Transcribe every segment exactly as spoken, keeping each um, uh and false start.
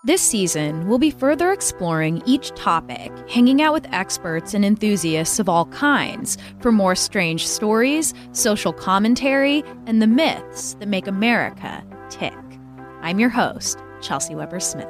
This season, we'll be further exploring each topic, hanging out with experts and enthusiasts of all kinds for more strange stories, social commentary, and the myths that make America tick. I'm your host, Chelsea Weber-Smith.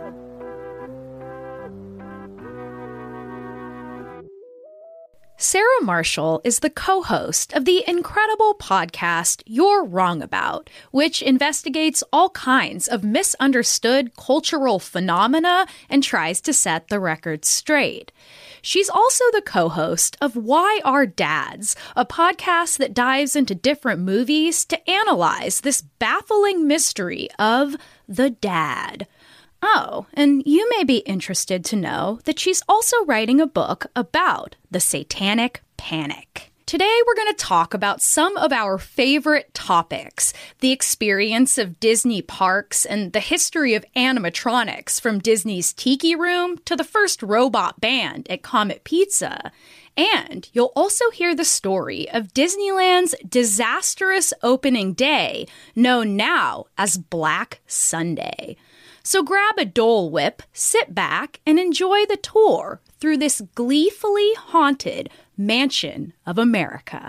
Sarah Marshall is the co-host of the incredible podcast You're Wrong About, which investigates all kinds of misunderstood cultural phenomena and tries to set the record straight. She's also the co-host of Why Are Dads, a podcast that dives into different movies to analyze this baffling mystery of the dad. Oh, and you may be interested to know that she's also writing a book about the Satanic Panic. Today, we're going to talk about some of our favorite topics, the experience of Disney parks and the history of animatronics from Disney's Tiki Room to the first robot band at Comet Pizza. And you'll also hear the story of Disneyland's disastrous opening day, known now as Black Sunday. So grab a Dole Whip, sit back, and enjoy the tour through this gleefully haunted mansion of America.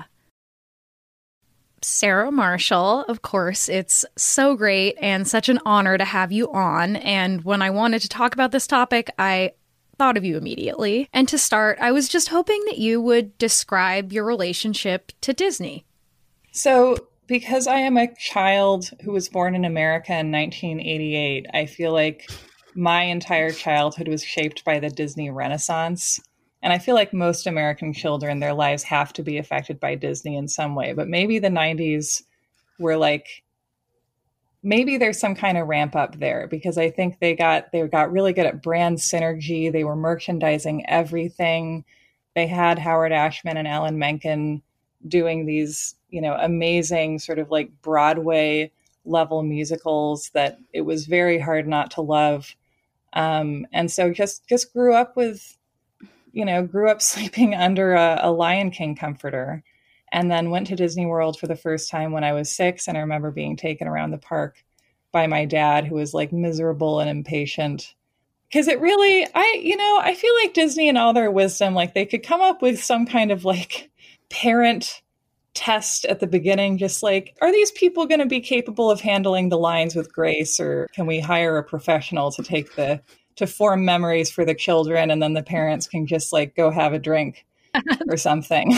Sarah Marshall, of course, it's so great and such an honor to have you on. And when I wanted to talk about this topic, I thought of you immediately. And to start, I was just hoping that you would describe your relationship to Disney. So, because I am a child who was born in America in nineteen eighty-eight, I feel like my entire childhood was shaped by the Disney Renaissance. And I feel like most American children, their lives have to be affected by Disney in some way. But maybe the nineties were like, maybe there's some kind of ramp up there, because I think they got they got really good at brand synergy. They were merchandising everything. They had Howard Ashman and Alan Menken doing these, you know, amazing sort of like Broadway level musicals that it was very hard not to love. Um, and so just, just grew up with, you know, grew up sleeping under a, a Lion King comforter, and then went to Disney World for the first time when I was six. And I remember being taken around the park by my dad, who was like miserable and impatient. Because it really, I, you know, I feel like Disney in all their wisdom, like they could come up with some kind of like parent test at the beginning, just like, are these people going to be capable of handling the lines with grace, or can we hire a professional to take the, to form memories for the children, and then the parents can just like go have a drink or something.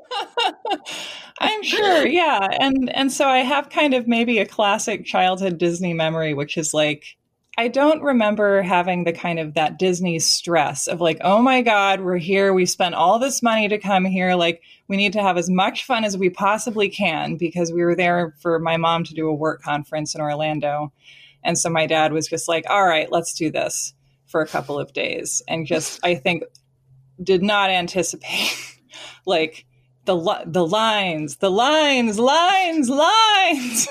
I'm sure. Yeah. And, and so I have kind of maybe a classic childhood Disney memory, which is like, I don't remember having the kind of that Disney stress of like, oh my God, we're here. We spent all this money to come here. Like, we need to have as much fun as we possibly can, because we were there for my mom to do a work conference in Orlando. And so my dad was just like, all right, let's do this for a couple of days. And just, I think, did not anticipate like the, the lines, the lines, lines, lines.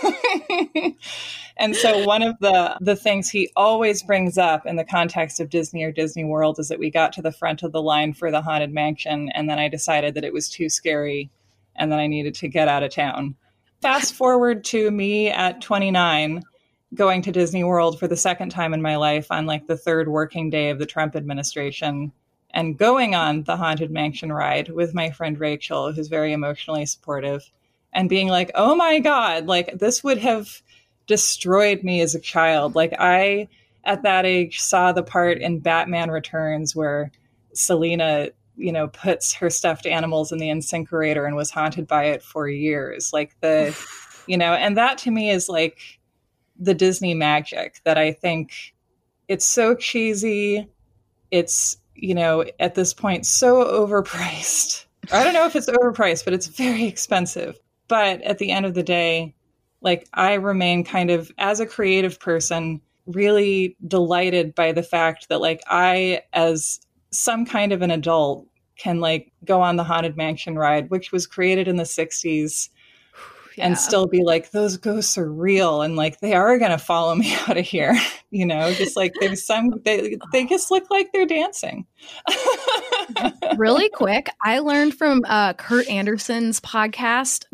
And so one of the, the things he always brings up in the context of Disney or Disney World is that we got to the front of the line for the Haunted Mansion, and then I decided that it was too scary and that I needed to get out of town. Fast forward to me at twenty-nine, going to Disney World for the second time in my life on like the third working day of the Trump administration, and going on the Haunted Mansion ride with my friend Rachel, who's very emotionally supportive, and being like, oh my God, like this would have destroyed me as a child. Like I, at that age, saw the part in Batman Returns where Selena, you know, puts her stuffed animals in the incinerator and was haunted by it for years. Like the, you know, and that to me is like the Disney magic that I think it's so cheesy. It's, you know, at this point, so overpriced. I don't know if it's overpriced, but it's very expensive. But at the end of the day, like I remain kind of, as a creative person, really delighted by the fact that like I, as some kind of an adult, can like go on the Haunted Mansion ride, which was created in the sixties, yeah, and still be like, those ghosts are real. And like, they are going to follow me out of here. You know, just like there's some, they, they just look like they're dancing. Really quick, I learned from uh, Kurt Anderson's podcast that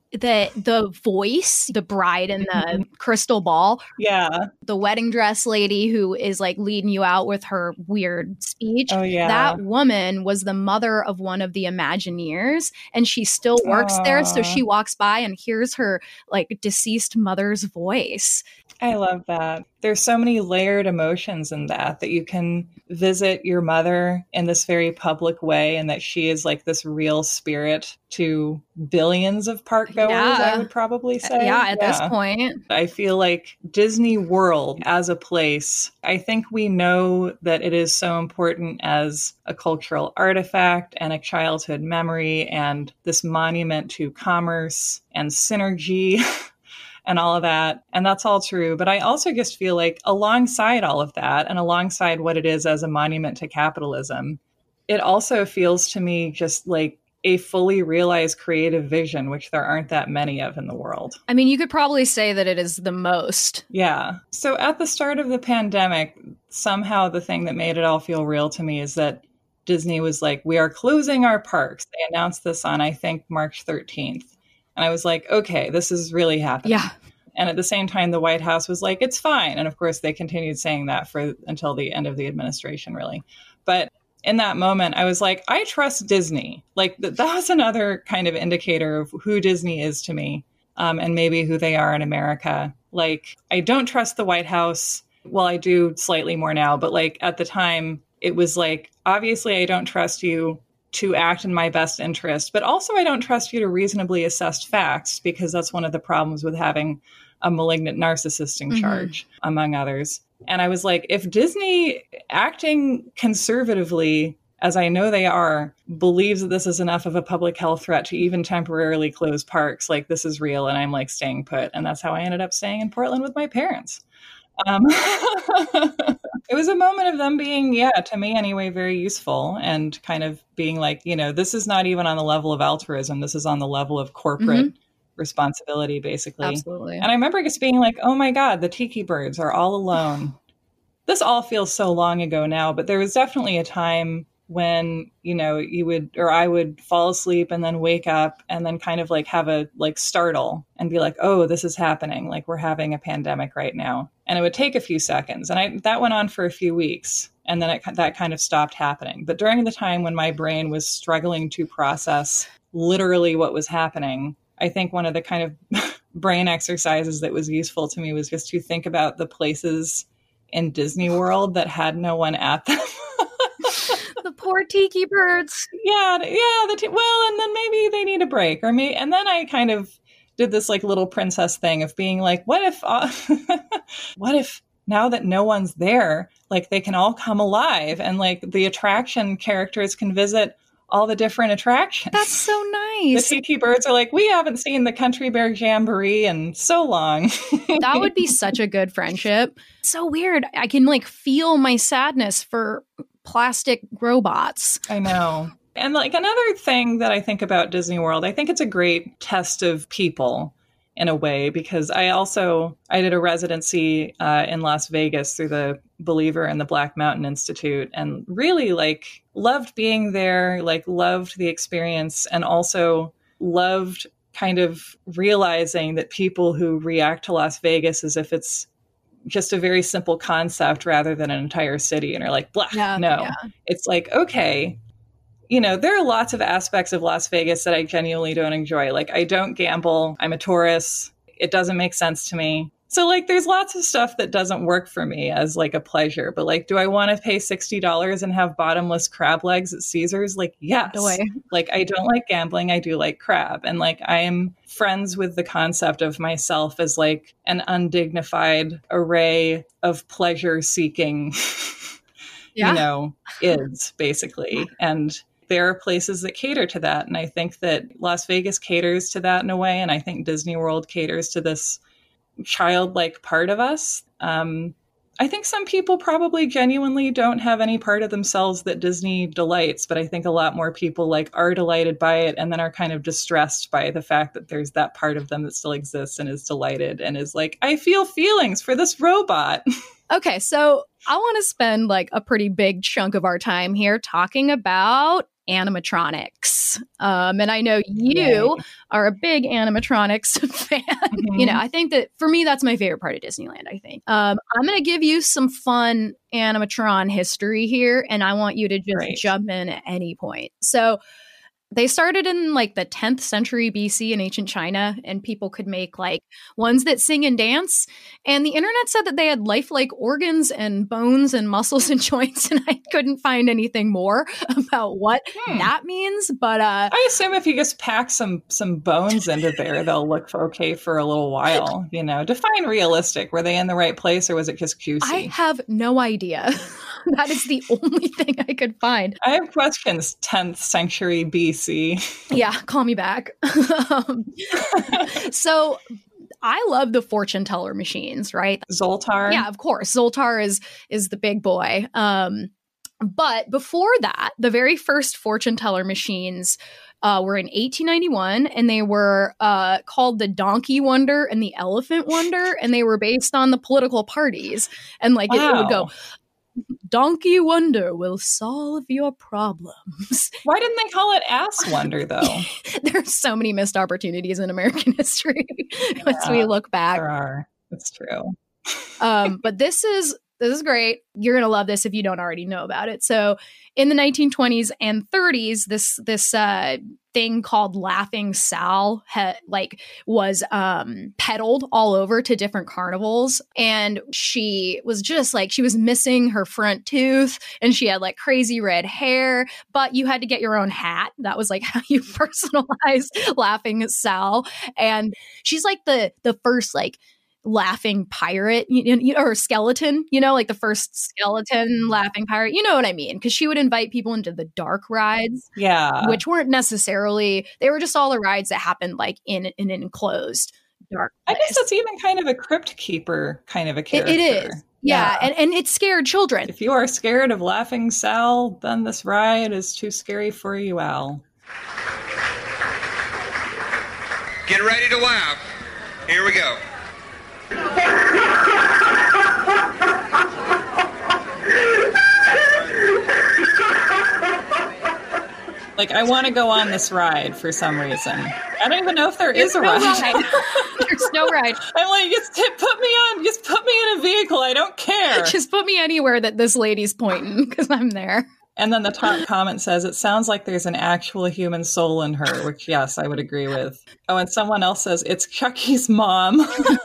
the the voice, the bride in the crystal ball. Yeah. The wedding dress lady who is like leading you out with her weird speech. Oh, yeah. That woman was the mother of one of the Imagineers, and she still works Aww. there. So she walks by and hears her like deceased mother's voice. I love that. There's so many layered emotions in that, that you can visit your mother in this very public way, and that she is like this real spirit to billions of park goers, Yeah. I would probably say. Yeah, at yeah. this point. I feel like Disney World as a place, I think we know that it is so important as a cultural artifact and a childhood memory and this monument to commerce and synergy. And all of that. And that's all true. But I also just feel like alongside all of that, and alongside what it is as a monument to capitalism, it also feels to me just like a fully realized creative vision, which there aren't that many of in the world. I mean, you could probably say that it is the most. Yeah. So at the start of the pandemic, somehow the thing that made it all feel real to me is that Disney was like, we are closing our parks. They announced this on, I think, March thirteenth. And I was like, okay, this is really happening. Yeah. And at the same time, the White House was like, it's fine. And of course, they continued saying that for until the end of the administration, really. But in that moment, I was like, I trust Disney. Like th- that was another kind of indicator of who Disney is to me, um, and maybe who they are in America. Like, I don't trust the White House. Well, I do slightly more now. But like at the time, it was like, obviously, I don't trust you to act in my best interest, but also I don't trust you to reasonably assess facts, because that's one of the problems with having a malignant narcissist in charge, mm-hmm. among others. And I was like, if Disney, acting conservatively, as I know they are, believes that this is enough of a public health threat to even temporarily close parks, like this is real, and I'm like staying put. And that's how I ended up staying in Portland with my parents. Um, it was a moment of them being, yeah, to me anyway, very useful, and kind of being like, you know, this is not even on the level of altruism. This is on the level of corporate mm-hmm. responsibility, basically. Absolutely. And I remember just being like, oh my God, the tiki birds are all alone. This all feels so long ago now, but there was definitely a time when, you know, you would, or I would fall asleep and then wake up and then kind of like have a like startle and be like, oh, this is happening. Like we're having a pandemic right now. And it would take a few seconds. And I, that went on for a few weeks. And then it, that kind of stopped happening. But during the time when my brain was struggling to process literally what was happening, I think one of the kind of brain exercises that was useful to me was just to think about the places in Disney World that had no one at them. The poor tiki birds. Yeah, yeah. The t- well, and then maybe they need a break, or me. And then I kind of did this like little princess thing of being like, what if, uh, what if now that no one's there, like they can all come alive, and like the attraction characters can visit all the different attractions. That's so nice. The tiki birds are like, we haven't seen the Country Bear Jamboree in so long. That would be such a good friendship. So weird. I can like feel my sadness for plastic robots. I know. And like another thing that I think about Disney World, I think it's a great test of people in a way, because I also, I did a residency uh, in Las Vegas through the Believer and the Black Mountain Institute, and really like loved being there, like loved the experience, and also loved kind of realizing that people who react to Las Vegas as if it's just a very simple concept rather than an entire city and are like, blah, yeah, no. Yeah. It's like, okay, you know, there are lots of aspects of Las Vegas that I genuinely don't enjoy. Like, I don't gamble. I'm a tourist. It doesn't make sense to me. So, like, there's lots of stuff that doesn't work for me as, like, a pleasure. But, like, do I want to pay sixty dollars and have bottomless crab legs at Caesars? Like, yes. Boy. Like, I don't like gambling. I do like crab. And, like, I am friends with the concept of myself as, like, an undignified array of pleasure-seeking, yeah. you know, is, basically. And there are places that cater to that. And I think that Las Vegas caters to that in a way. And I think Disney World caters to this childlike part of us. Um, I think some people probably genuinely don't have any part of themselves that Disney delights, but I think a lot more people like are delighted by it and then are kind of distressed by the fact that there's that part of them that still exists and is delighted and is like, I feel feelings for this robot. Okay, so I want to spend like a pretty big chunk of our time here talking about animatronics. Um, and I know you Yay. are a big animatronics fan. Mm-hmm. You know, I think that for me, that's my favorite part of Disneyland, I think. Um, I'm going to give you some fun animatron history here, and I want you to just Great. jump in at any point. So they started in like the tenth century B C in ancient China, and people could make like ones that sing and dance. And the internet said that they had lifelike organs and bones and muscles and joints, and I couldn't find anything more about what Hmm. that means. But uh, I assume if you just pack some some bones into there, they'll look okay for a little while. You know, define realistic. Were they in the right place, or was it just cutesy? I have no idea. That is the only thing I could find. I have questions. tenth century B C. Yeah, call me back. um, so I love the fortune teller machines, right? Zoltar. Yeah, of course. Zoltar is is the big boy. Um, but before that, the very first fortune teller machines uh, were in eighteen ninety-one, and they were uh, called the Donkey Wonder and the Elephant Wonder, and they were based on the political parties. And like it, it would go, Donkey Wonder will solve your problems. Why didn't they call it Ass Wonder, though? There's so many missed opportunities in American history Yeah, once we look back. There are. It's true. um, but this is this is great. You're gonna love this if you don't already know about it. So, in the nineteen twenties and thirties, this this uh, thing called Laughing Sal ha- like was um, peddled all over to different carnivals, and she was just like she was missing her front tooth, and she had like crazy red hair. But you had to get your own hat. That was like how you personalize Laughing Sal, and she's like the the first like laughing pirate you, you, or skeleton, you know, like the first skeleton laughing pirate, you know what I mean? Because she would invite people into the dark rides, Yeah. which weren't necessarily, they were just all the rides that happened like in, in an enclosed dark I place. guess that's even kind of a crypt keeper kind of a It, character. it is. Yeah. And, and it scared children. If you are scared of Laughing Sal, then this ride is too scary for you, Al. Get ready to laugh. Here we go. Like, I want to go on this ride for some reason. I don't even know if there is a no ride. ride. There's no ride. I'm like, just hit, put me on, just put me in a vehicle. I don't care. Just put me anywhere that this lady's pointing because I'm there. And then the top comment says, it sounds like there's an actual human soul in her, which, yes, I would agree with. Oh, and someone else says, it's Chucky's mom.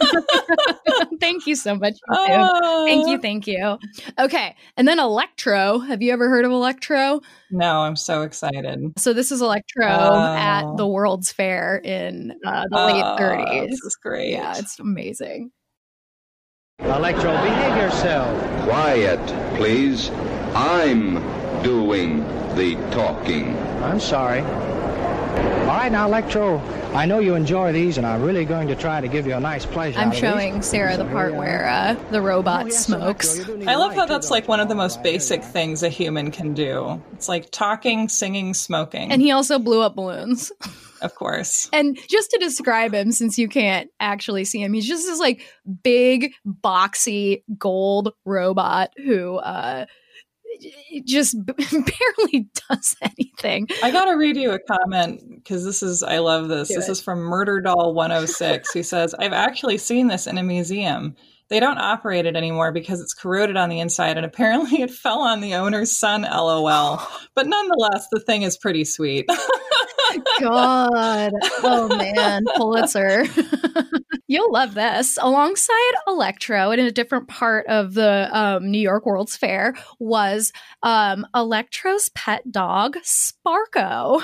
Thank you so much. You Oh. Thank you. Thank you. Okay. And then Electro. Have you ever heard of Electro? No, I'm so excited. So this is Electro Oh. at the World's Fair in uh, the Oh, late thirties. This is great. Yeah, it's amazing. Electro, behave yourself. Quiet, please. I'm doing the talking. I'm sorry. All right, now, Electro, I know you enjoy these, and I'm really going to try to give you a nice pleasure. I'm out of showing these. Sarah the So part here we where are. uh, the robot Oh, yes, smokes. Electro, you do need I a love light, how too, that's don't like you? one of the most Oh, I basic do. things a human can do. It's like talking, singing, smoking. And he also blew up balloons. of course. And just to describe him, since you can't actually see him, he's just this like big, boxy, gold robot who uh, just b- barely does anything. I gotta read you a comment because this is, I love this. Do this it. is from Murder Doll one oh six, who says, I've actually seen this in a museum. They don't operate it anymore because it's corroded on the inside, and apparently it fell on the owner's son, LOL. But nonetheless, the thing is pretty sweet. God. Oh, man. Pulitzer. You'll love this. Alongside Electro, and in a different part of the um, New York World's Fair, was um, Electro's pet dog, Sparko.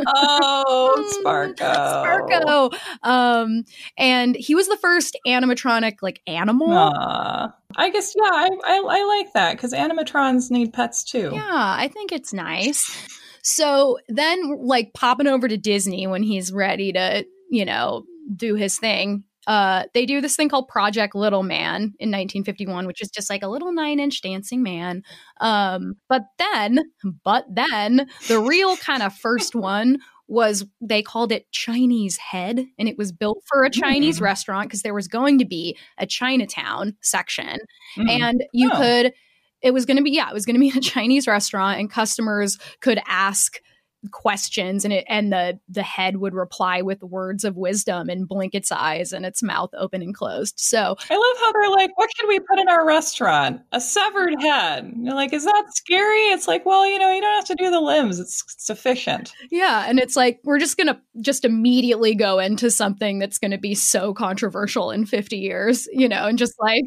Oh, Sparko. Sparko. Um, and he was the first animatronic, like, animal. Aw. I guess, yeah, I, I, I like that because animatrons need pets too. Yeah, I think it's nice. So then, like, popping over to Disney when he's ready to, you know, do his thing, uh, they do this thing called Project Little Man in nineteen fifty-one, which is just like a little nine-inch dancing man. Um, but then, but then, the real kind of first one was, they called it Chinese Head, and it was built for a Chinese Mm. restaurant because there was going to be a Chinatown section, Mm. and you Oh. could. It was going to be, yeah, it was going to be a Chinese restaurant, and customers could ask questions, and it and the the head would reply with words of wisdom and blink its eyes and its mouth open and closed. So I love how they're like, what should we put in our restaurant? A severed head. And you're like, is that scary? It's like, well, you know, you don't have to do the limbs. It's sufficient. Yeah. And it's like, we're just going to just immediately go into something that's going to be so controversial in fifty years, you know, and just like,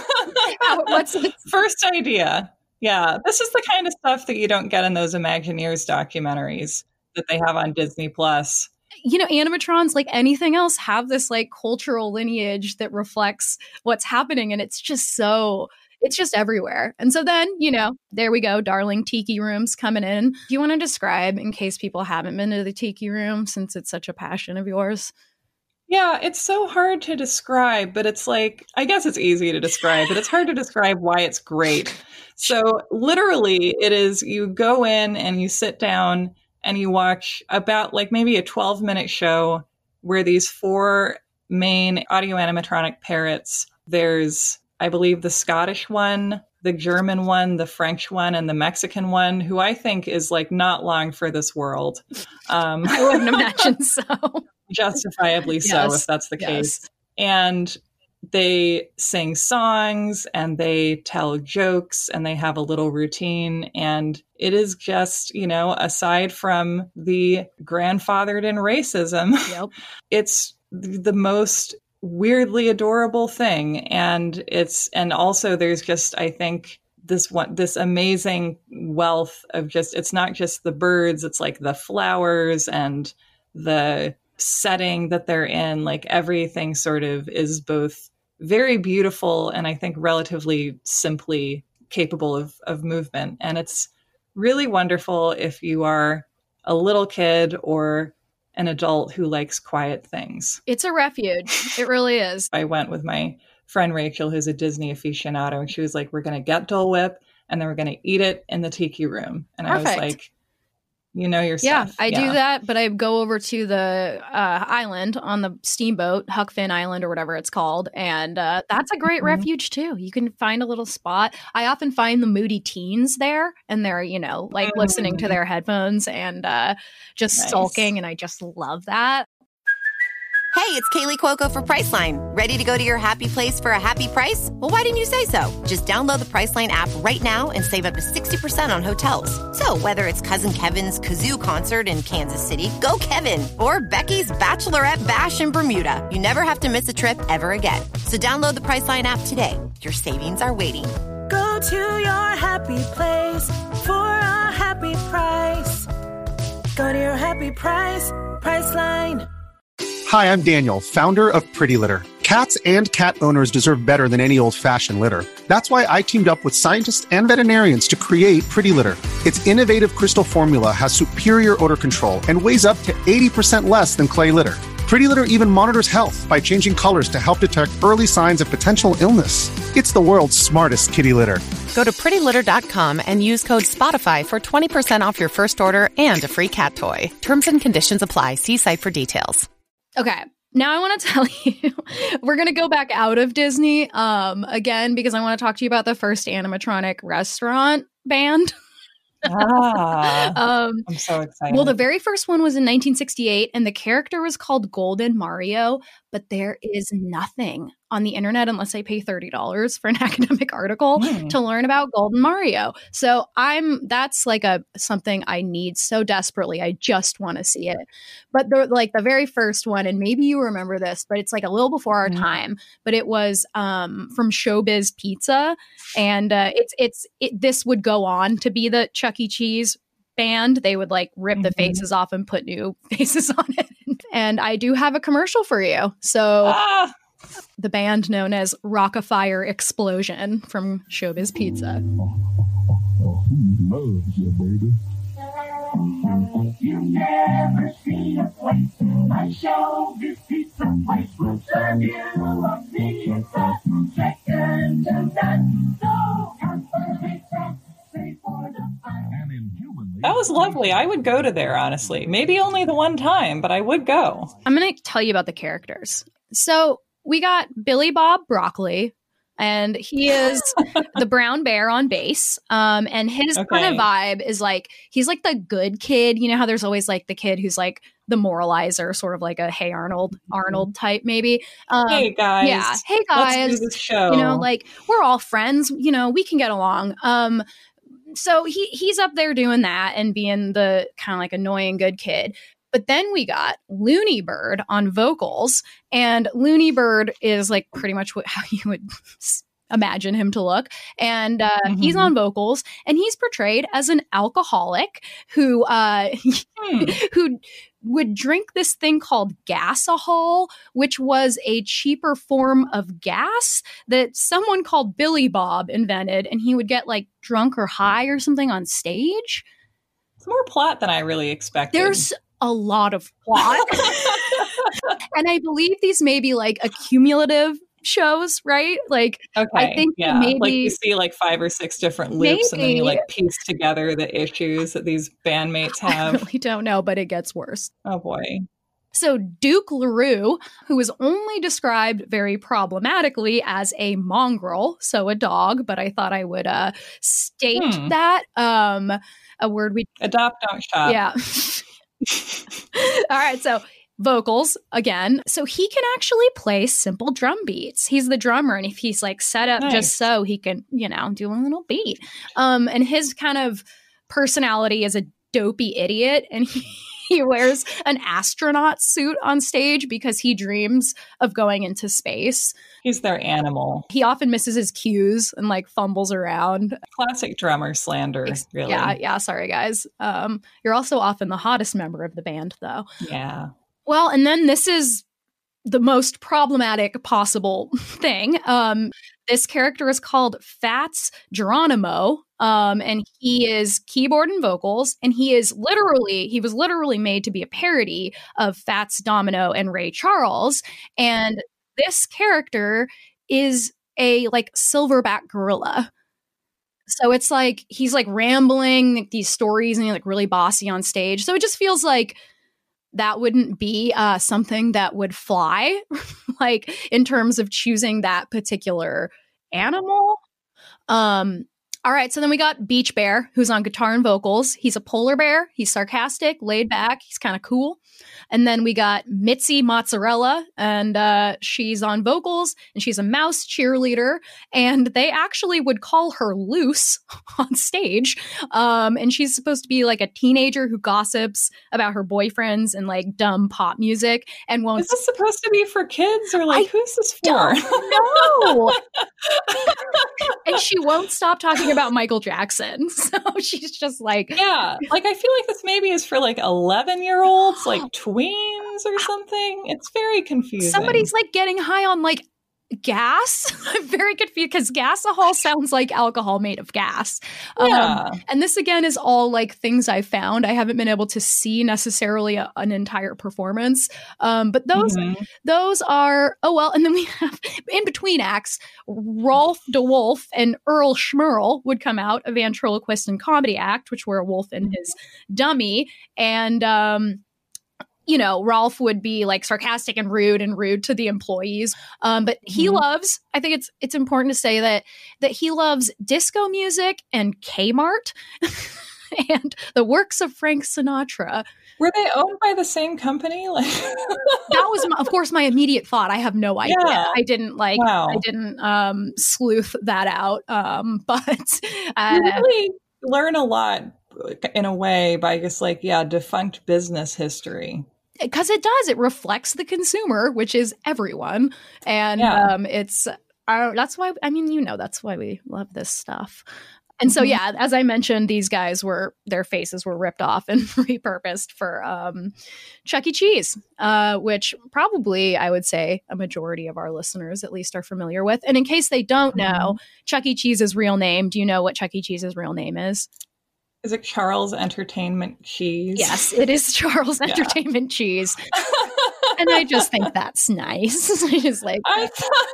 how, what's the first idea? Yeah. This is the kind of stuff that you don't get in those Imagineers documentaries that they have on Disney Plus. You know, animatrons, like anything else, have this like cultural lineage that reflects what's happening. And it's just so, it's just everywhere. And so then, you know, there we go, darling tiki rooms coming in. Do you want to describe, in case people haven't been to the tiki room, since it's such a passion of yours? Yeah, it's so hard to describe, but it's like, I guess it's easy to describe, but it's hard to describe why it's great. So literally it is, you go in and you sit down and you watch about like maybe a twelve minute show where these four main audio animatronic parrots, there's, I believe, the Scottish one, the German one, the French one, and the Mexican one, who I think is like not long for this world. Um, I wouldn't imagine so. Justifiably so, Yes. if that's the Yes. case. And they sing songs and they tell jokes and they have a little routine. And it is just, you know, aside from the grandfathered in racism, Yep. it's the most weirdly adorable thing. And it's, and also there's just, I think, this one, this amazing wealth of just, it's not just the birds, it's like the flowers and the setting that they're in, like everything sort of is both very beautiful and I think relatively simply capable of, of movement. And it's really wonderful if you are a little kid or an adult who likes quiet things. It's a refuge. It really is. I went with my friend Rachel, who's a Disney aficionado, and she was like, we're going to get Dole Whip and then we're going to eat it in the tiki room. And Perfect. I was like, you know your Yeah, stuff. I do that, but I go over to the uh, island on the steamboat, Huck Finn Island or whatever it's called, and uh, that's a great Mhm. refuge too. You can find a little spot. I often find the moody teens there, and they're, you know, like Mm. listening to their headphones and uh, just Nice. sulking, and I just love that. Hey, it's Kaylee Cuoco for Priceline. Ready to go to your happy place for a happy price? Well, why didn't you say so? Just download the Priceline app right now and save up to sixty percent on hotels. So whether it's Cousin Kevin's Kazoo Concert in Kansas City, go Kevin, or Becky's Bachelorette Bash in Bermuda, you never have to miss a trip ever again. So download the Priceline app today. Your savings are waiting. Go to your happy place for a happy price. Go to your happy price, Priceline. Hi, I'm Daniel, founder of Pretty Litter. Cats and cat owners deserve better than any old-fashioned litter. That's why I teamed up with scientists and veterinarians to create Pretty Litter. Its innovative crystal formula has superior odor control and weighs up to eighty percent less than clay litter. Pretty Litter even monitors health by changing colors to help detect early signs of potential illness. It's the world's smartest kitty litter. Go to pretty litter dot com and use code SPOTIFY for twenty percent off your first order and a free cat toy. Terms and conditions apply. See site for details. Okay. Now I want to tell you, we're going to go back out of Disney um, again, because I want to talk to you about the first animatronic restaurant band. Ah, um, I'm so excited. well, the very first one was in nineteen sixty-eight, and the character was called Golden Mario, but there is nothing on the internet unless I pay thirty dollars for an academic article Hmm. to learn about Golden Mario. So I'm that's like a something I need so desperately. I just want to see it. But the like the very first one, and maybe you remember this, but it's like a little before our Mhm. time. But it was um, from Showbiz Pizza, and uh, it's it's it, this would go on to be the Chuck E. Cheese band. They would like rip the Mhm. faces off and put new faces on it. And I do have a commercial for you. So Ah, the band known as Rockafire Explosion from Showbiz Pizza. You never see a place like Showbiz Pizza Place will serve you a pizza second to none. So come for the pizza, stay for the fun. that was lovely. I would go to there, honestly. Maybe only the one time, but I would go. I'm going to tell you about the characters. So we got Billy Bob Broccoli, And he is the brown bear on bass. Um, and his Okay. kind of vibe is like, he's like the good kid. You know how there's always like the kid who's like the moralizer, sort of like a Hey Arnold, Arnold type maybe. Um, Hey guys. Yeah. Hey guys. Let's do this show. You know, like we're all friends, you know, we can get along. Um, so he he's up there doing that and being the kind of like annoying good kid. But then we got Looney Bird on vocals, and Looney Bird is like pretty much what, how you would s- imagine him to look. And uh, Mhm. he's on vocals, and he's portrayed as an alcoholic who uh, Hmm. who would drink this thing called gasohol, which was a cheaper form of gas that someone called Billy Bob invented, and he would get like drunk or high or something on stage. It's more plot than I really expected. There's a lot of plot. And I believe these may be like accumulative shows, right? Like, okay. I think yeah. maybe like you see like five or six different loops and then Maybe. you like piece together the issues that these bandmates I have. really don't know, but it gets worse. Oh boy. So Duke LaRue, who is only described very problematically as a mongrel, so a dog, but I thought I would uh, state Hmm. that. Um, a word we Adopt, don't shop. Yeah. All right. So vocals again. So he can actually play simple drum beats. He's the drummer. And if he's like set up Nice. just so, he can, you know, do a little beat. Um, and his kind of personality is a dopey idiot. And he, he wears an astronaut suit on stage because he dreams of going into space. He's their animal. He often misses his cues and like fumbles around. Classic drummer slander, really. Yeah. Yeah. Sorry, guys. Um, you're also often the hottest member of the band, though. Yeah. Well, and then this is the most problematic possible thing. Um, this character is called Fats Geronimo, um, and he is keyboard and vocals, and he is literally, he was literally made to be a parody of Fats Domino and Ray Charles. And this character is a like silverback gorilla. So it's like, he's like rambling like, these stories and he's like really bossy on stage. So it just feels like that wouldn't be uh, something that would fly, like in terms of choosing that particular animal. Um, all right, so then we got Beach Bear, who's on guitar and vocals. He's a polar bear. He's sarcastic, laid back. He's kind of cool. And then we got Mitzi Mozzarella, and uh, she's on vocals, and she's a mouse cheerleader. And they actually would call her Loose on stage. Um, and she's supposed to be like a teenager who gossips about her boyfriends and like dumb pop music and won't. Is this supposed to be for kids or like I who's this for? No. And she won't stop talking about Michael Jackson. So she's just like, Yeah, like I feel like this maybe is for like eleven year olds, like tweens or something. It's very confusing. somebody's like getting high on like gas. I'm very confused because gasohol sounds like alcohol made of gas. Yeah. Um, and this again is all like things I found. I haven't been able to see necessarily a, an entire performance. Um, but those Mhm. those are, oh well, and then we have in between acts, Rolf DeWolf and Earl Schmerl would come out, a ventriloquist and comedy act, which were a wolf and his dummy. And um you know, Rolf would be like sarcastic and rude and rude to the employees. Um, but he Mhm. loves, I think it's it's important to say that that he loves disco music and Kmart and the works of Frank Sinatra. Were they owned by the same company? Like That was, my, of course, my immediate thought. I have no idea. Yeah. I didn't like, Wow. I didn't um, sleuth that out. Um, but uh, you really learn a lot in a way by just like, yeah, defunct business history. because it does, it reflects the consumer, which is everyone, and Yeah. um, it's uh, that's why I mean, you know, that's why we love this stuff. And so, Mhm. yeah, as I mentioned, these guys were their faces were ripped off and repurposed for um, Chuck E. Cheese, uh, which probably I would say a majority of our listeners at least are familiar with. And in case they don't know, Chuck E. Cheese's real name, do you know what Chuck E. Cheese's real name is? Is it Charles Entertainment Cheese? Yes, it is Charles Yeah. Entertainment Cheese. And I just think that's nice. I just like, I,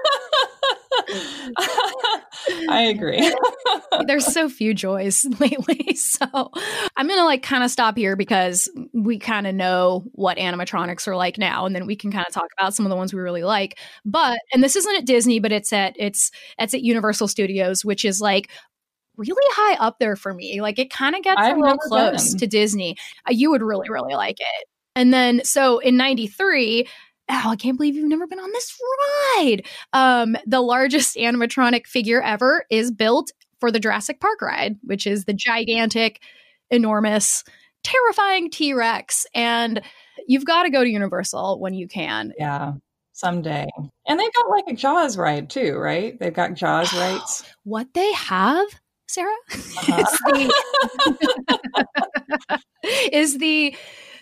I agree. there's so few joys lately. So I'm going to like kind of stop here because we kind of know what animatronics are like now, and then we can kind of talk about some of the ones we really like. But, and this isn't at Disney, but it's at it's it's at Universal Studios, which is like really high up there for me. Like it kind of gets I've a little never close been. to Disney. Uh, you would really, really like it. And then, so in ninety-three, oh, I can't believe you've never been on this ride. Um, the largest animatronic figure ever is built for the Jurassic Park ride, which is the gigantic, enormous, terrifying T-Rex. And you've got to go to Universal when you can. Yeah, someday. And they've got like a Jaws ride too, right? They've got Jaws rights. What they have, Sarah, Uh-huh. is the, is the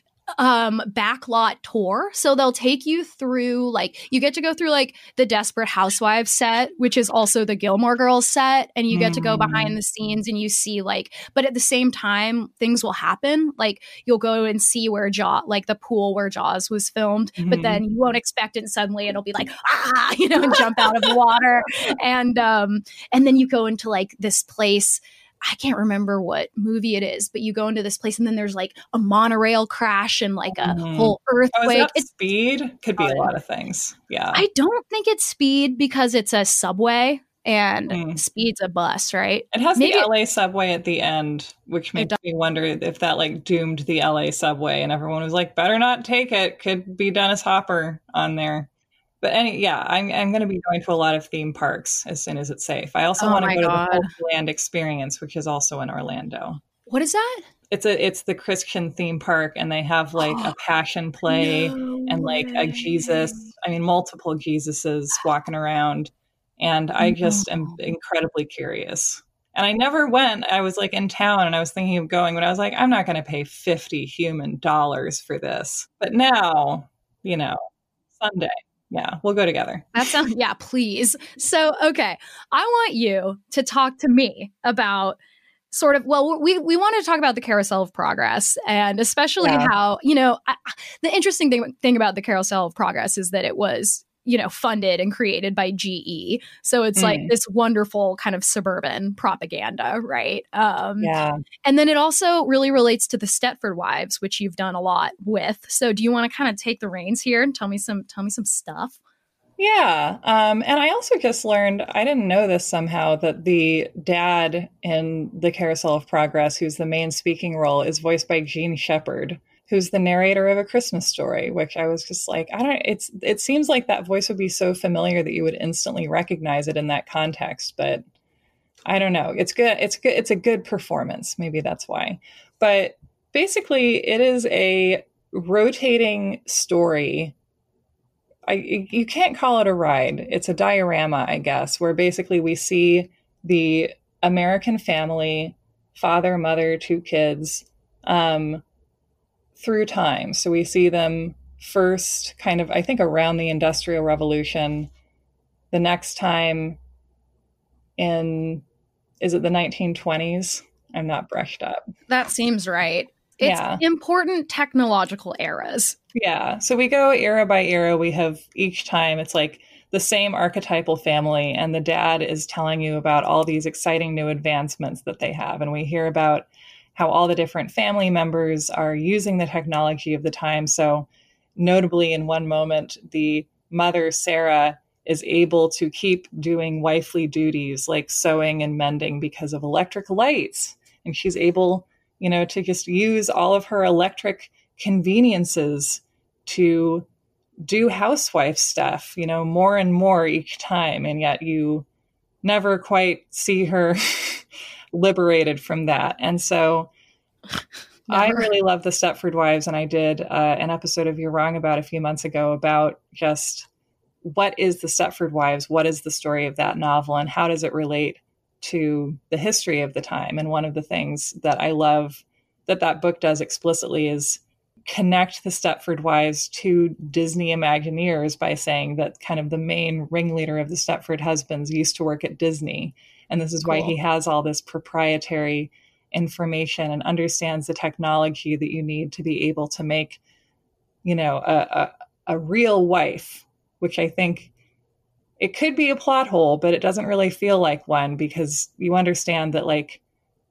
um backlot tour. So they'll take you through, like, you get to go through like the Desperate Housewives set, which is also the Gilmore Girls set, and you get to go behind the scenes and you see like, but at the same time things will happen. Like you'll go and see where Jaws, like the pool where Jaws was filmed, mm-hmm. but then you won't expect it, and suddenly it'll be like, ah, you know, and jump out of the water. And um and then you go into like this place, I can't remember what movie it is, but you go into this place and then there's like a monorail crash and like a mm-hmm. whole earthquake. Oh, is that it's Speed? Could be a lot of things. Yeah. I don't think it's Speed because it's a subway and mm. Speed's a bus, right? It has Maybe the L A subway at the end, which makes me wonder if that like doomed the L A subway and everyone was like, better not take it. Could be Dennis Hopper on there. But any, yeah, I'm I'm going to be going to a lot of theme parks as soon as it's safe. I also oh want to go God. to the Land Experience, which is also in Orlando. What is that? It's a it's the Christian theme park, and they have like a Passion Play no and like way. a Jesus. I mean, multiple Jesuses walking around, and I just am incredibly curious. And I never went. I was like in town, and I was thinking of going, but I was like, I'm not going to pay fifty human dollars for this. But now, you know, someday. Yeah, we'll go together. That sounds, yeah, please. So, okay, I want you to talk to me about sort of, well, we, we want to talk about the Carousel of Progress, and especially yeah. how, you know, I, the interesting thing, thing about the Carousel of Progress is that it was, you know, funded and created by G E. So it's mm. like this wonderful kind of suburban propaganda, right? Um, yeah. And then it also really relates to the Stepford Wives, which you've done a lot with. So do you want to kind of take the reins here and tell me some, tell me some stuff? Yeah. Um, and I also just learned, I didn't know this somehow, that the dad in the Carousel of Progress, who's the main speaking role, is voiced by Gene Shepard, who's the narrator of A Christmas Story, which I was just like, I don't, it's, it seems like that voice would be so familiar that you would instantly recognize it in that context, but I don't know. It's good. It's good. It's a good performance. Maybe that's why. But basically it is a rotating story. I, you can't call it a ride. It's a diorama, I guess, where basically we see the American family, father, mother, two kids, um, through time. So we see them first kind of, I think, around the Industrial Revolution, the next time in, is it the nineteen twenties? I'm not brushed up. That seems right. It's yeah. important technological eras. Yeah. So we go era by era. We have each time it's like the same archetypal family, and the dad is telling you about all these exciting new advancements that they have. And we hear about how all the different family members are using the technology of the time. So notably in one moment, the mother, Sarah, is able to keep doing wifely duties like sewing and mending because of electric lights. And she's able, you know, to just use all of her electric conveniences to do housewife stuff, you know, more and more each time. And yet you never quite see her liberated from that. And so Never. I really love the Stepford Wives, and I did uh, an episode of You're Wrong About a few months ago about just what is the Stepford Wives, what is the story of that novel, and how does it relate to the history of the time. And one of the things that I love that that book does explicitly is connect the Stepford Wives to Disney Imagineers by saying that kind of the main ringleader of the Stepford husbands used to work at Disney. And this is cool. Why he has all this proprietary information and understands the technology that you need to be able to make, you know, a, a, a real wife, which I think it could be a plot hole, but it doesn't really feel like one, because you understand that like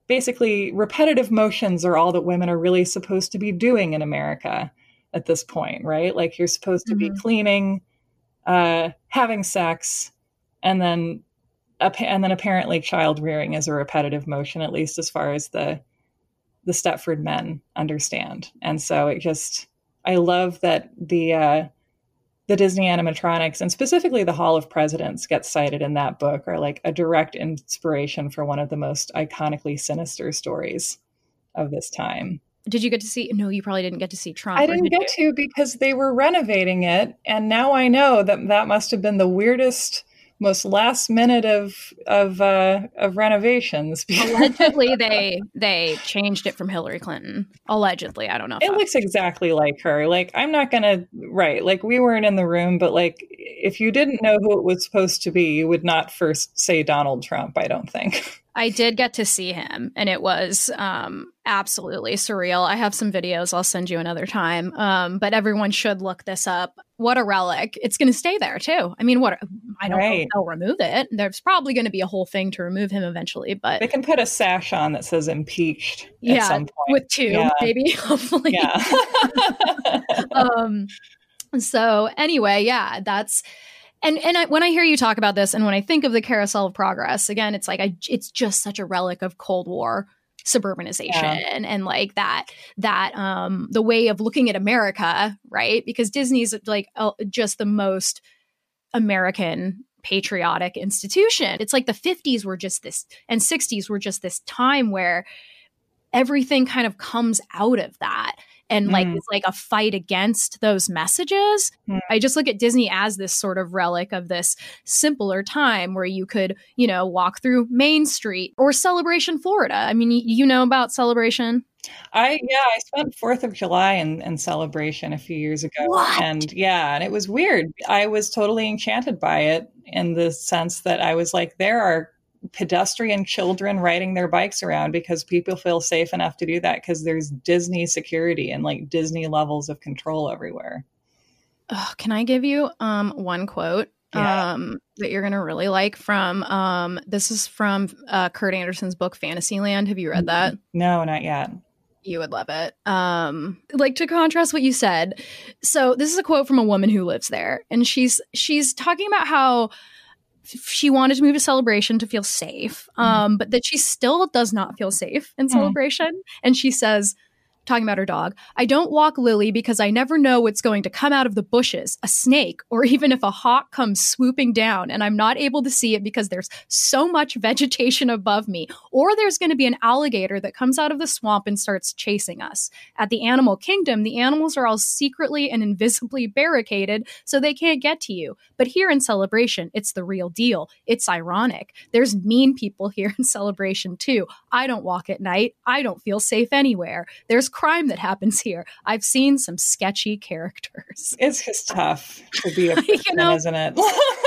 basically repetitive motions are all that women are really supposed to be doing in America at this point, right? Like you're supposed to Mm-hmm. be cleaning, uh, having sex, and then and then apparently child rearing is a repetitive motion, at least as far as the the Stepford men understand. And so it just, I love that the uh, the Disney animatronics, and specifically the Hall of Presidents, gets cited in that book, are like a direct inspiration for one of the most iconically sinister stories of this time. Did you get to see? No, you probably didn't get to see Trump. I didn't did get you? to because they were renovating it, and now I know that that must have been the weirdest, most last minute of of uh, of renovations. Allegedly, they they changed it from Hillary Clinton. Allegedly, I don't know. If It that's- looks exactly like her. Like, I'm not gonna right. Like, we weren't in the room, but like, if you didn't know who it was supposed to be, you would not first say Donald Trump, I don't think. I did get to see him, and it was um, absolutely surreal. I have some videos I'll send you another time, um, but everyone should look this up. What a relic. It's going to stay there, too. I mean, what I don't know Right. if they'll remove it. There's probably going to be a whole thing to remove him eventually, but They can put a sash on that says impeached at yeah, some point. with two, Yeah. maybe, hopefully. Yeah. um, so anyway, yeah, that's and and I, when I hear you talk about this, and when I think of the Carousel of Progress, again, it's like I, it's just such a relic of Cold War suburbanization Yeah. and, and like that that um the way of looking at America, right? Because Disney's like uh, just the most American patriotic institution. It's like the fifties were just this and sixties were just this time where everything kind of comes out of that and like Mm. it's like a fight against those messages. Mm. I just look at Disney as this sort of relic of this simpler time where you could, you know, walk through Main Street or Celebration, Florida. I mean, y- you know about Celebration? I yeah, I spent Fourth of July in, in Celebration a few years ago, What? and yeah, and it was weird. I was totally enchanted by it in the sense that I was like, there are pedestrian children riding their bikes around because people feel safe enough to do that because there's Disney security and like Disney levels of control everywhere. Oh, can I give you um one quote Yeah. um that you're gonna really like from um this is from uh, Kurt Anderson's book Fantasyland. Have you read that? No, not yet. You would love it. Um, like to contrast what you said. So this is a quote from a woman who lives there, and she's she's talking about how f- she wanted to move to Celebration to feel safe, um, but that she still does not feel safe in Celebration. And she says, talking about her dog, I don't walk Lily because I never know what's going to come out of the bushes, a snake, or even if a hawk comes swooping down and I'm not able to see it because there's so much vegetation above me, or there's going to be an alligator that comes out of the swamp and starts chasing us. At the animal kingdom, the animals are all secretly and invisibly barricaded so they can't get to you. But here in Celebration, it's the real deal. It's ironic. There's mean people here in Celebration too. I don't walk at night. I don't feel safe anywhere. There's crime that happens here. I've seen some sketchy characters. It's just tough to be a You person, know? isn't it?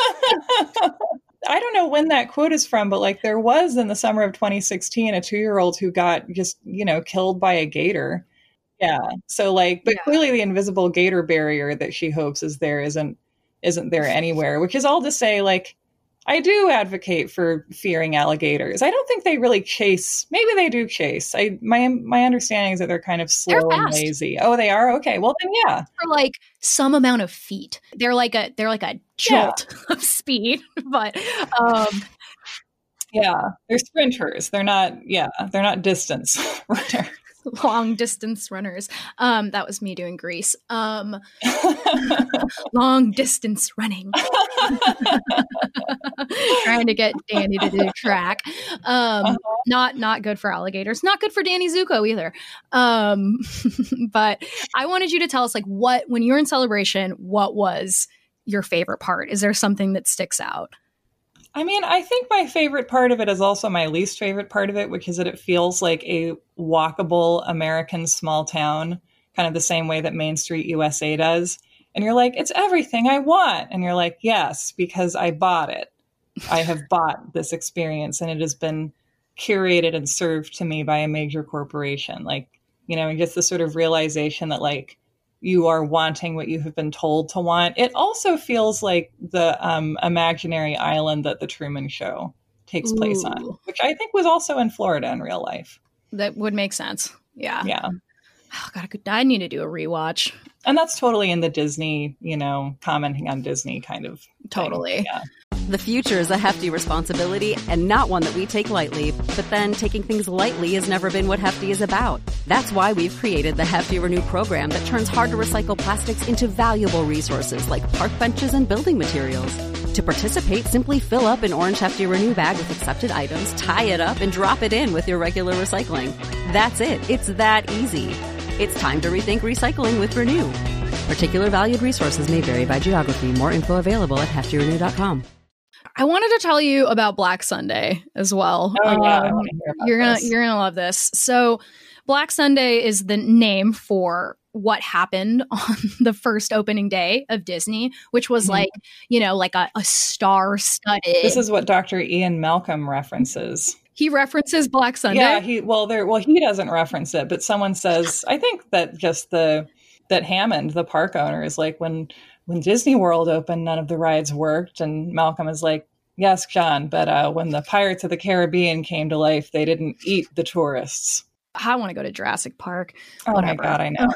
I don't know when that quote is from, but like there was in the summer of twenty sixteen a two-year-old who got just, you know, killed by a gator. Yeah. So like, but Yeah. clearly the invisible gator barrier that she hopes is there isn't isn't there anywhere, which is all to say, like, I do advocate for fearing alligators. I don't think they really chase. Maybe they do chase. I my my understanding is that they're kind of slow They're and fast. lazy. Oh, they are? Okay. Well then yeah. For like some amount of feet. They're like a they're like a jolt of speed. But um Yeah. They're sprinters. They're not yeah, they're not distance runners. long distance runners. Um, that was me doing Grease. Um, long distance running. Trying to get Danny to do track. Um, Uh-huh. not not good for alligators. Not good for Danny Zuko either. Um, but I wanted you to tell us, like, what when you're in Celebration, what was your favorite part? Is there something that sticks out? I mean, I think my favorite part of it is also my least favorite part of it, which is that it feels like a walkable American small town, kind of the same way that Main Street U S A does. And you're like, it's everything I want. And you're like, yes, because I bought it. I have bought this experience and it has been curated and served to me by a major corporation. Like, you know, and just the sort of realization that like, you are wanting what you have been told to want. It also feels like the um, imaginary island that the Truman Show takes place Ooh. on, which I think was also in Florida in real life. That would make sense. Yeah. Yeah. Oh, God, I, could, I need to do a rewatch. And that's totally in the Disney, you know, commenting on Disney kind of thing. Totally. Yeah. The future is a hefty responsibility and not one that we take lightly. But then taking things lightly has never been what Hefty is about. That's why we've created the Hefty Renew program that turns hard to recycle plastics into valuable resources like park benches and building materials. To participate, simply fill up an orange Hefty Renew bag with accepted items, tie it up, and drop it in with your regular recycling. That's it. It's that easy. It's time to rethink recycling with Renew. Particular valued resources may vary by geography. More info available at hefty renew dot com. I wanted to tell you about Black Sunday as well. Oh, yeah, I Um, want to hear about you're gonna this. you're gonna love this. So, Black Sunday is the name for what happened on the first opening day of Disney, which was Mhm. like, you know, like a, a star-studded. This is what Doctor Ian Malcolm references. He references Black Sunday. Yeah, he well there well he doesn't reference it, but someone says I think that just the that Hammond, the park owner, is like when when Disney World opened, none of the rides worked, and Malcolm is like, yes, John, but uh, when the Pirates of the Caribbean came to life, they didn't eat the tourists. I want to go to Jurassic Park. Oh Whatever. my God, I know.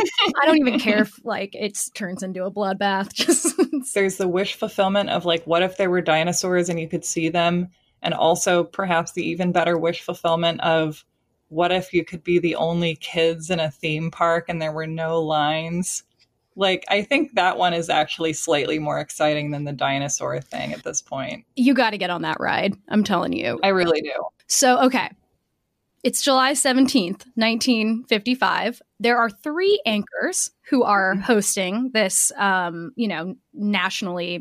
I don't even care if like it turns into a bloodbath. Just There's the wish fulfillment of like, what if there were dinosaurs and you could see them? And also perhaps the even better wish fulfillment of what if you could be the only kids in a theme park and there were no lines? Like, I think that one is actually slightly more exciting than the dinosaur thing at this point. you got to get on that ride. I'm telling you. I really do. So, okay. It's July seventeenth, nineteen fifty-five. There are three anchors who are hosting this, um, you know, nationally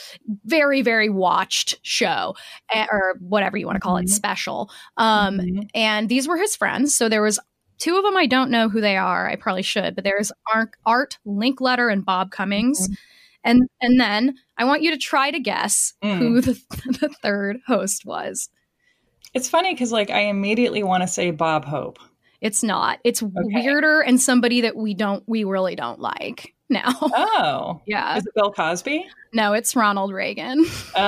very, very watched show, eh, or whatever you want to call it, special. Um, Mhm. And these were his friends. So there was two of them. I don't know who they are. I probably should, but there's Art, Art Linkletter and Bob Cummings. And and then I want you to try to guess Mm. who the, the third host was. It's funny because, like, I immediately want to say Bob Hope. It's not. It's weirder and somebody that we don't, we really don't like now. Oh. Yeah. Is it Bill Cosby? No, it's Ronald Reagan.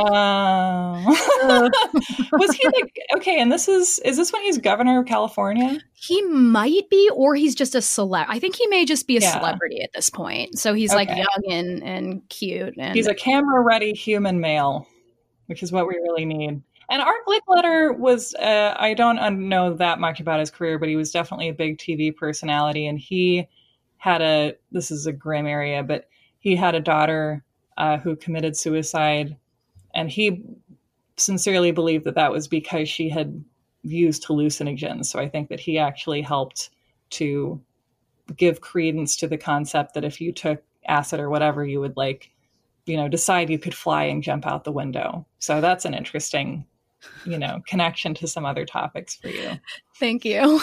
Oh. Was he like, okay, and this is, is this when he's governor of California? He might be, or he's just a celeb. I think he may just be a Yeah. celebrity at this point. So he's like Okay. young and, and cute. And He's a camera ready human male, which is what we really need. And Art Linkletter was, uh, I don't un- know that much about his career, but he was definitely a big T V personality. And he had a, this is a grim area, but he had a daughter uh, who committed suicide. And he sincerely believed that that was because she had used hallucinogens. So I think that he actually helped to give credence to the concept that if you took acid or whatever, you would like, you know, decide you could fly and jump out the window. So that's an interesting, you know, connection to some other topics for you. Thank you.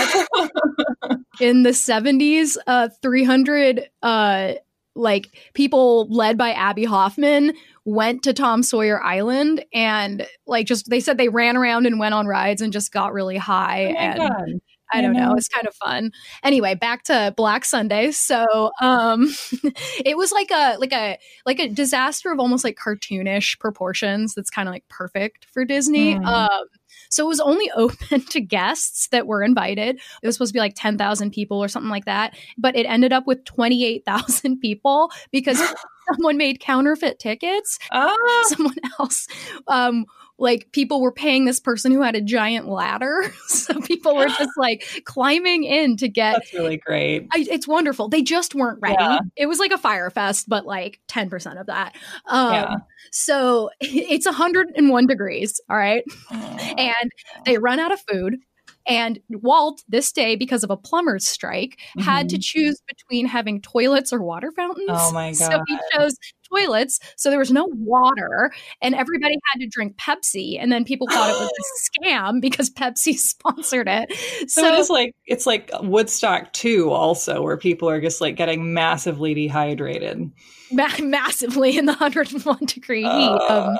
In the seventies, uh, three hundred uh, like people led by Abby Hoffman went to Tom Sawyer Island and like just they said they ran around and went on rides and just got really high. Oh my and God. I don't I know. know. It's kind of fun. Anyway, back to Black Sunday. So, um, it was like a like a like a disaster of almost like cartoonish proportions. That's kind of like perfect for Disney. Mm. Um, so it was only open to guests that were invited. It was supposed to be like ten thousand people or something like that, but it ended up with twenty-eight thousand people because someone made counterfeit tickets. Ah. Someone else, um, like people were paying this person who had a giant ladder. So people were just like climbing in to get. That's really great. I, it's wonderful. They just weren't ready. Yeah. It was like a fire fest, but like ten percent of that. Um, Yeah. So it's one hundred one degrees. All right. And they run out of food. And Walt, this day, because of a plumber's strike, had to choose between having toilets or water fountains. Oh my So God. he chose toilets. So there was no water, and everybody had to drink Pepsi. And then people thought it was a scam because Pepsi sponsored it. So, So, it is like, it's like Woodstock two also, where people are just like getting massively dehydrated. ma- massively in the one hundred one degree heat. Uh. Um,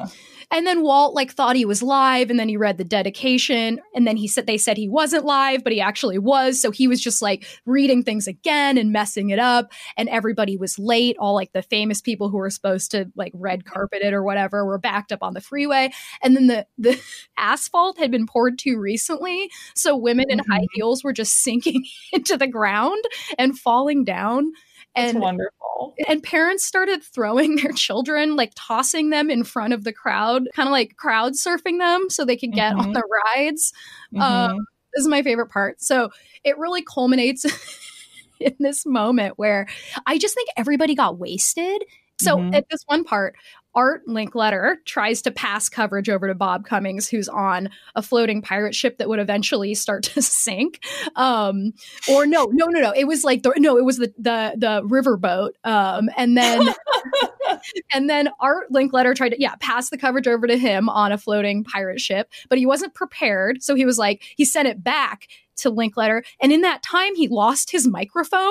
And then Walt like thought he was live, and then he read the dedication, and then he said they said he wasn't live, but he actually was. So he was just like reading things again and messing it up, and everybody was late. All like the famous people who were supposed to like red carpet it or whatever were backed up on the freeway, and then the the asphalt had been poured too recently, so women in mm-hmm. high heels were just sinking into the ground and falling down. That's and wonderful. And parents started throwing their children, like tossing them in front of the crowd, kind of like crowd surfing them so they could get mm-hmm. on the rides. Mm-hmm. Um, this is my favorite part. So it really culminates in this moment where I just think everybody got wasted. So mm-hmm. at this one part, Art Linkletter tries to pass coverage over to Bob Cummings, who's on a floating pirate ship that would eventually start to sink. Um, or no, no, no, no. It was like the no, it was the the the riverboat. Um, and then and then Art Linkletter tried to yeah pass the coverage over to him on a floating pirate ship, but he wasn't prepared. So he was like he sent it back to Linkletter, and in that time he lost his microphone.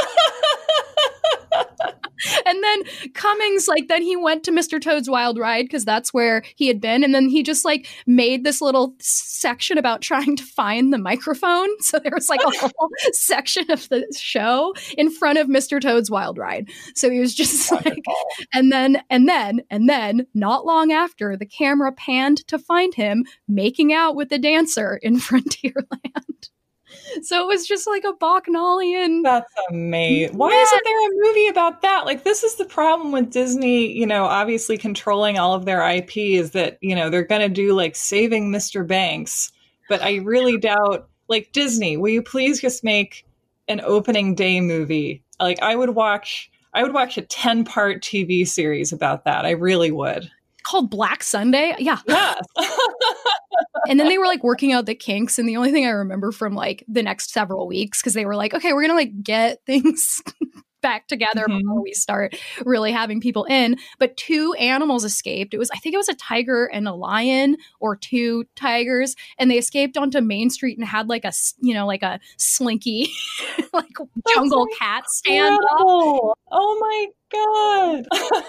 And then Cummings, like, then he went to Mister Toad's Wild Ride because that's where he had been. And then he just, like, made this little section about trying to find the microphone. So there was, like, a whole section of the show in front of Mister Toad's Wild Ride. So he was just like, and then, and then, and then, not long after, the camera panned to find him making out with the dancer in Frontierland. So it was just like a Bachnalian. That's amazing. Why yeah. isn't there a movie about that? Like, this is the problem with Disney, you know, obviously controlling all of their I P is that, you know, they're going to do like Saving Mister Banks. But I really doubt, like, Disney, will you please just make an opening day movie? Like, I would watch, I would watch a ten part T V series about that. I really would. Called Black Sunday? Yeah. Yes. And then they were like working out the kinks. And the only thing I remember from like the next several weeks, because they were like, okay, we're going to like get things back together mm-hmm. before we start really having people in. But two animals escaped. It was, I think it was a tiger and a lion, or two tigers. And they escaped onto Main Street and had like a, you know, like a slinky, like jungle That's cat stand up. Oh my God.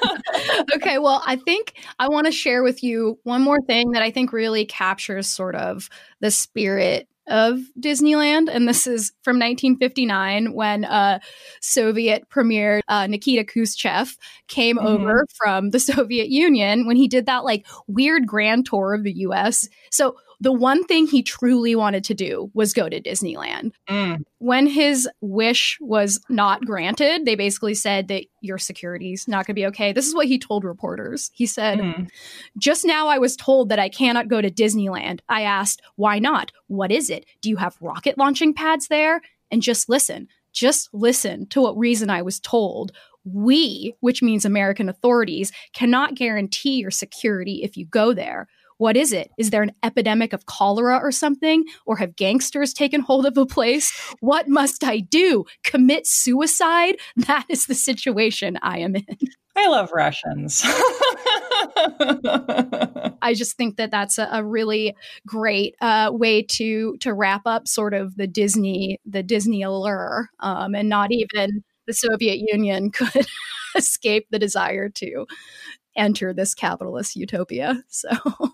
Okay, well, I think I want to share with you one more thing that I think really captures sort of the spirit of Disneyland. And this is from nineteen fifty-nine when uh, Soviet Premier uh, Nikita Khrushchev came mm-hmm. over from the Soviet Union when he did that like weird grand tour of the U S. So the one thing he truly wanted to do was go to Disneyland. Mm. When his wish was not granted, they basically said that your security's not going to be okay. This is what he told reporters. He said, mm. just now I was told that I cannot go to Disneyland. I asked, why not? What is it? Do you have rocket launching pads there? And just listen, just listen to what reason I was told. We, which means American authorities, cannot guarantee your security if you go there. What is it? Is there an epidemic of cholera or something? Or have gangsters taken hold of a place? What must I do? Commit suicide? That is the situation I am in. I love Russians. I just think that that's a, a really great uh, way to to wrap up sort of the Disney the Disney allure, um, and not even the Soviet Union could escape the desire to enter this capitalist utopia. So,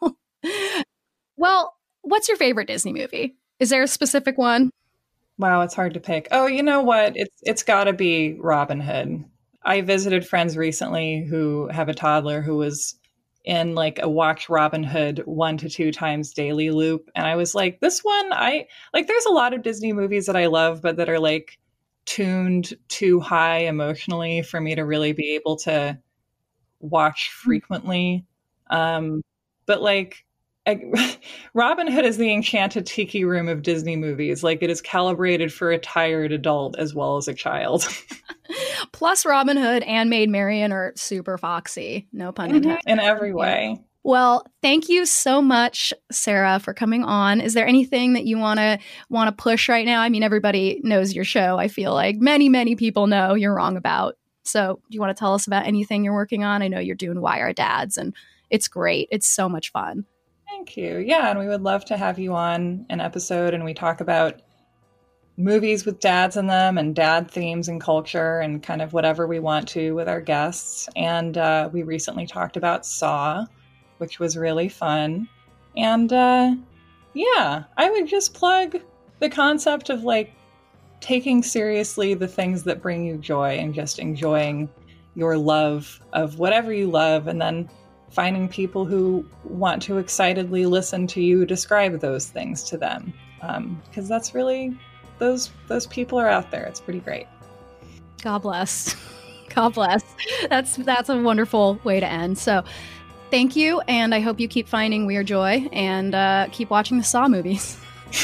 well, what's your favorite Disney movie? Is there a specific one? Wow, it's hard to pick. Oh, you know what? It's it's got to be Robin Hood. I visited friends recently who have a toddler who was in like a watch Robin Hood one to two times daily loop. And I was like, this one, I like, there's a lot of Disney movies that I love, but that are like tuned too high emotionally for me to really be able to watch frequently. Um, but like I, Robin Hood is the enchanted tiki room of Disney movies. Like, it is calibrated for a tired adult as well as a child. Plus Robin Hood and Maid Marian are super foxy. No pun intended. In every way. Well, thank you so much, Sarah, for coming on. Is there anything that you want to want to push right now? I mean, everybody knows your show. I feel like many, many people know You're Wrong About. So do you want to tell us about anything you're working on? I know you're doing Why Our Dads, and it's great. It's so much fun. Thank you. Yeah, and we would love to have you on an episode and we talk about movies with dads in them and dad themes and culture and kind of whatever we want to with our guests. And uh, we recently talked about Saw, which was really fun. And uh, yeah, I would just plug the concept of like taking seriously the things that bring you joy and just enjoying your love of whatever you love, and then finding people who want to excitedly listen to you describe those things to them. Um, because that's really, those those people are out there. It's pretty great. God bless. God bless. That's that's a wonderful way to end. So thank you, and I hope you keep finding weird joy and uh, keep watching the Saw movies.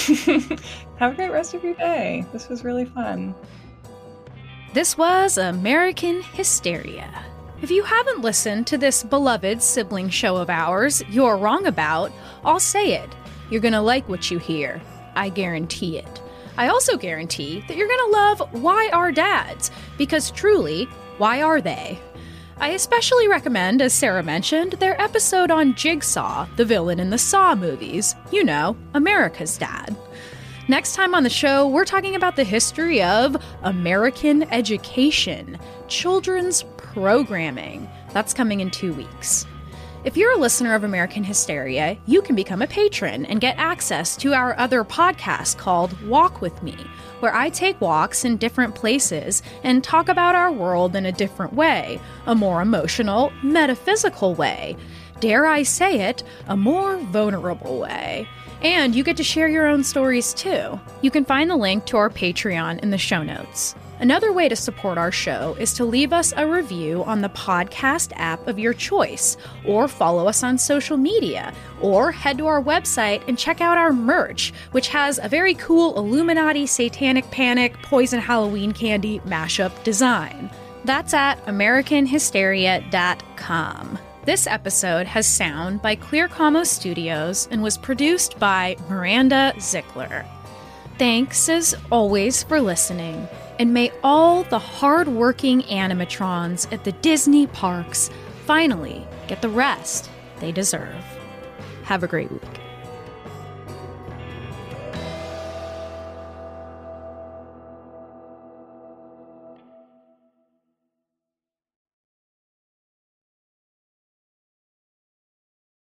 Have a great rest of your day. This was really fun. This was American Hysteria. If you haven't listened to this beloved sibling show of ours, You're Wrong About, I'll say it. You're going to like what you hear. I guarantee it. I also guarantee that you're going to love Why Are Dads? Because truly, why are they? I especially recommend, as Sarah mentioned, their episode on Jigsaw, the villain in the Saw movies. You know, America's Dad. Next time on the show, we're talking about the history of American education, children's programming. That's coming in two weeks. If you're a listener of American Hysteria, you can become a patron and get access to our other podcast called Walk With Me, where I take walks in different places and talk about our world in a different way, a more emotional, metaphysical way. Dare I say it, a more vulnerable way. And you get to share your own stories too. You can find the link to our Patreon in the show notes. Another way to support our show is to leave us a review on the podcast app of your choice, or follow us on social media, or head to our website and check out our merch, which has a very cool Illuminati, Satanic Panic, Poison Halloween Candy mashup design. That's at American Hysteria dot com. This episode has sound by Clear Como Studios and was produced by Miranda Zickler. Thanks, as always, for listening, and may all the hard-working animatrons at the Disney parks finally get the rest they deserve. Have a great week.